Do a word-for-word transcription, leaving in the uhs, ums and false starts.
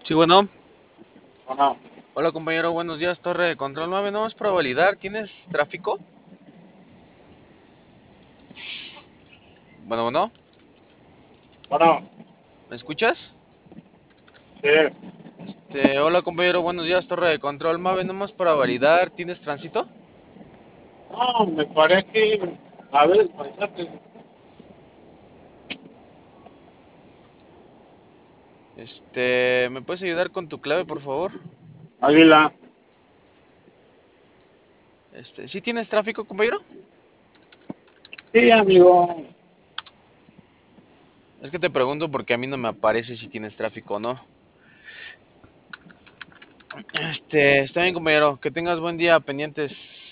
Sí, bueno. Bueno, Hola compañero, buenos días, Torre de Control nueve. No es para validar, ¿tienes tráfico? Bueno, bueno, bueno, ¿me escuchas? sí, Este, hola compañero, buenos días, Torre de Control Mave, nomás para validar, ¿tienes tránsito? no, me parece, a ver, paisaje, Este, ¿me puedes ayudar con tu clave, por favor? Águila, Este, ¿sí tienes tráfico, compañero? sí, amigo, Es que te pregunto porque a mí no me aparece si tienes tráfico o no. Este, está bien, compañero, que tengas buen día, pendientes.